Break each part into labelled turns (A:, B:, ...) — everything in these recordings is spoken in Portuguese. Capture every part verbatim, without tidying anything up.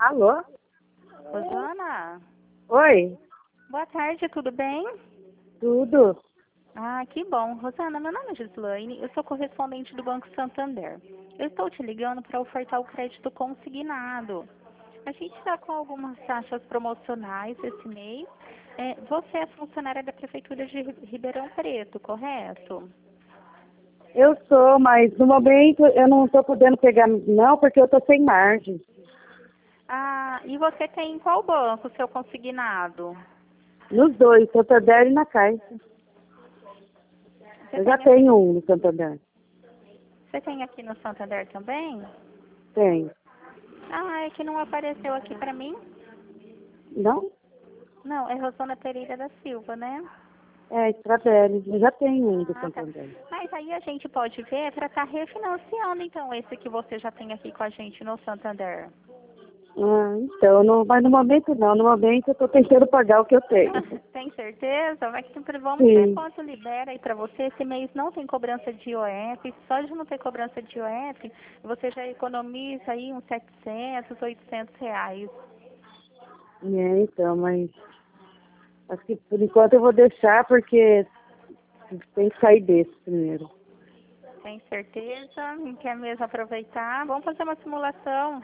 A: Alô?
B: Rosana?
A: Oi?
B: Boa tarde, tudo bem?
A: Tudo?
B: Ah, que bom. Rosana, meu nome é Gislaine, eu sou correspondente do Banco Santander. Eu estou te ligando para ofertar o crédito consignado. A gente está com algumas taxas promocionais esse mês. É, você é funcionária da Prefeitura de Ri- Ribeirão Preto, correto?
A: Eu sou, mas no momento eu não estou podendo pegar não, porque eu estou sem margem.
B: Ah, e você tem em qual banco o seu consignado?
A: Nos dois, Santander e na Caixa.
B: Você
A: Eu já
B: tem,
A: tenho um no Santander.
B: você tem aqui no Santander também?
A: Tenho.
B: Ah, é que não apareceu aqui para mim.
A: Não?
B: Não, é Rosana Pereira da Silva, né?
A: É, Stradelle. Eu já tenho um do
B: Ah, tá.
A: Santander.
B: Mas aí a gente pode ver para estar refinanciando, então, esse que você já tem aqui com a gente no Santander.
A: Ah, então, não, mas no momento não. No momento eu estou tentando pagar o que eu tenho.
B: Tem certeza? Vai que sempre vamos ver
A: Sim.
B: quanto libera aí para você. Esse mês não tem cobrança de I O F. Só de não ter cobrança de I O F, você já economiza aí uns setecentos, oitocentos reais.
A: É, então, mas acho que por enquanto eu vou deixar porque tem que sair desse primeiro.
B: Tem certeza? Não quer mesmo aproveitar? Vamos fazer uma simulação.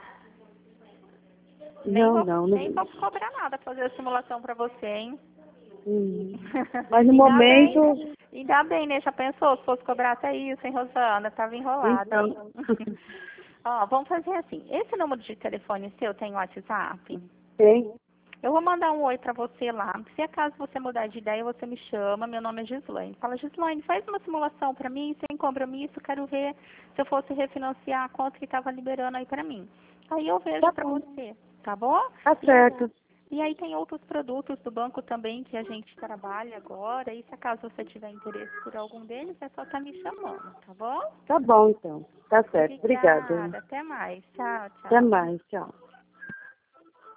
B: Nem
A: Não,
B: vou,
A: não,
B: nem
A: não.
B: vou cobrar nada fazer a simulação para você, hein?
A: Hum. Mas no
B: Ainda bem,
A: momento,
B: ainda bem, né? Já pensou se fosse cobrar até isso, hein, Rosana? Tava enrolada,
A: então.
B: hein? Ó, vamos fazer assim. Esse número de telefone seu tem WhatsApp?
A: Tem?
B: Eu vou mandar um oi pra você lá. Se acaso você mudar de ideia, você me chama. Meu nome é Gislaine. Fala, Gislaine, faz uma simulação pra mim, sem compromisso. Quero ver se eu fosse refinanciar quanto que tava liberando aí pra mim. Aí eu vejo
A: Tá
B: pra
A: bom.
B: você, tá bom?
A: Tá
B: E aí,
A: certo.
B: e aí tem outros produtos do banco também que a gente trabalha agora. E se acaso você tiver interesse por algum deles, é só estar me chamando, tá bom?
A: Tá bom, então. Tá certo. Obrigada.
B: Obrigada. Até mais. Tchau,
A: Até
B: tchau.
A: mais. Tchau.